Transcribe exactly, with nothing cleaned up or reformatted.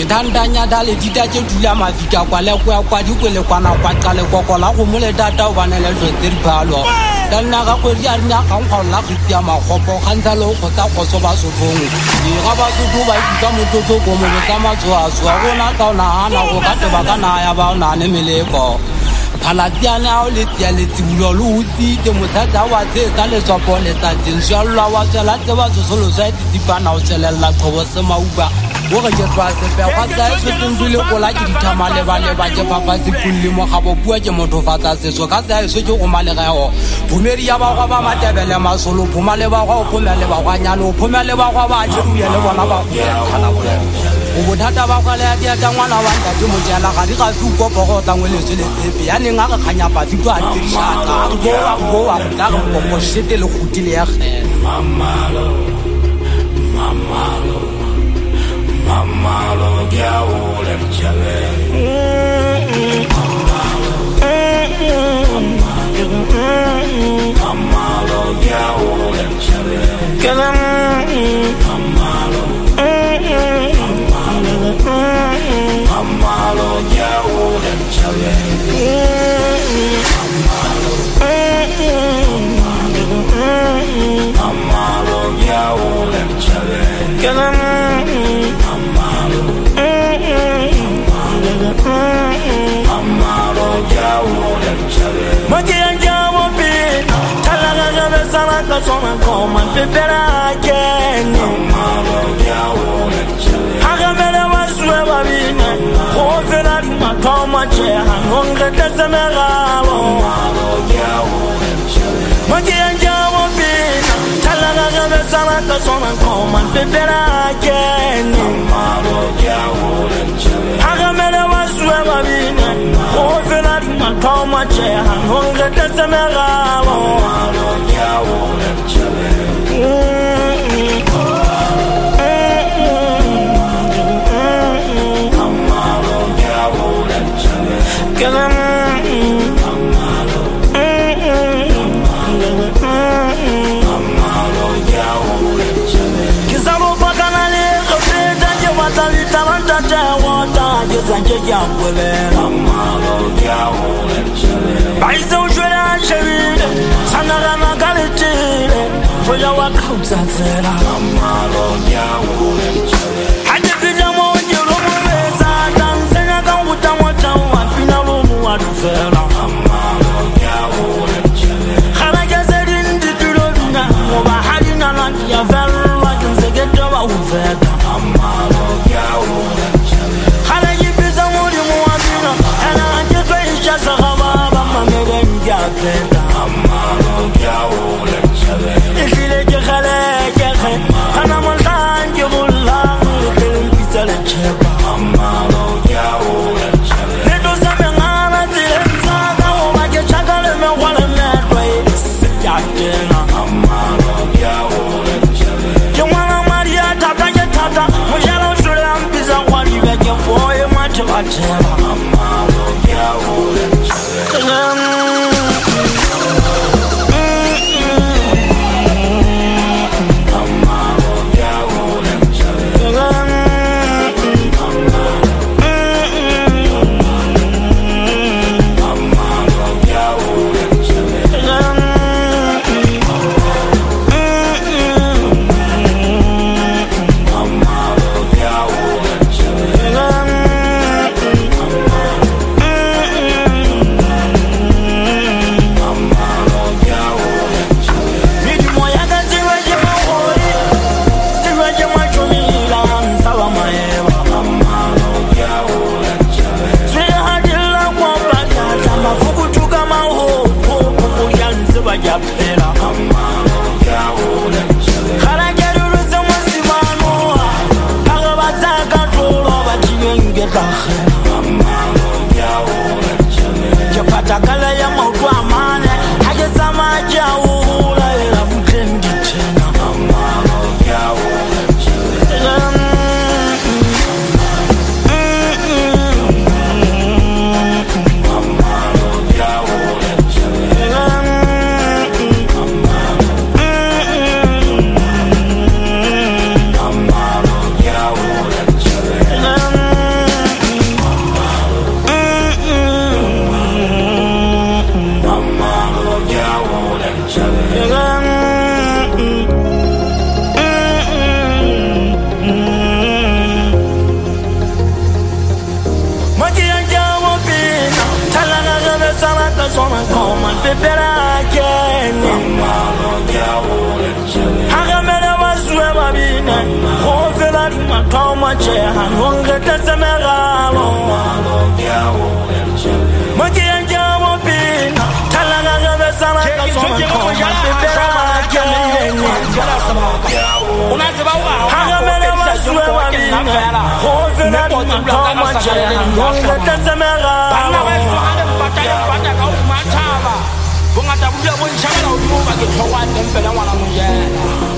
tandanya dale ditaje dula mafika kwa le kwa kwa di kwele kwa na kwa qale kokola go mole data o banele jo tsirphalo danna ga go ya nya ga go la go sia magopo gantsa lo go tsa go so ba so bong di ga ba so do ba ka mototso go mo ka matso a so go na ka na ana go ka teba ka na ya ba na ne meleko Palatiana o le tia le tsibulo lo utsi te mothatsa wa tse tsa le tsopole tsa tshelwa wa tsela tse ba tsolo tsa ditipana o tselela qobo se mauba o re ke twa se pe kwa sa se tsundule go la ke dithama le ba le ba ke papa se kulle mo ga bo bua ke motho fatsa setso ka sa se ke go male ga go phumeri ya ba go ba matebele masolo phuma le ba go phuma le ba gwa nyalo phuma le ba go ba tshirule le bona ba kana bona o bothata ba kwa le ya dia ta ngwana wa nta ke mo jela ga di ga suko go tsa ngwele se le tsepe ya ne nga ga khanya pa fitwa a tirishaka go wa go wa ka go go shete le khutile ya khe mamalo mamalo mamalo ya o le chale mamalo mamalo ya o le chale kalam mamalo mamalo ya o le chale mamalo mamalo ya o le chale kalam mamalo mamalo ya o le chale magia ya o pe talaga ga besana ka sona koma pepera ke mamalo ya o le chale hagamela waswe babina go fela di makoma che hanonga tsemegalo mamalo ya o le chale magia ya o pe talaga ga besana ka sona koma pepera ke mamalo ya o le chale hagamela waswe babina go fela di makoma che hanonga tsemegalo mamalo ya o le chale Kalam amalo amalo ya o le chale kizalo pakana le khofeta je wata vitalanta ta wata je zanje ya kwele amalo ya o le chale baizo jwela chevile sanara na galete foya wa kautsa tsela amalo ya o le chale hade vija mo nyoro mo besa dansenya ka nguta mo tawa Fela amalo ya o le chale khana ke sedin ditulobina mo ba hadina na ya fela ke segeto ba u fela amalo ya o le chale khana ke bisa mo di mo amina ana ke twa isha sa gaba ba mamele nja fela amalo ya o le chale ikile ke khale ke khana mo tan ke bulla ke bisa le cheba amalo ya o le chale le do sa me ngana tse moche hanonga tasamera moke anja mo pina talaga gabe sama ka soma ko mapepera makeleni unaziba wa hagamela maswe wa mina hozena ko moche hanonga tasamera bana ba so ale mpatale mpata ka umachaba bongata bula bo ntshaba la o di mo ba ke tshwana mpela ngwana mo jena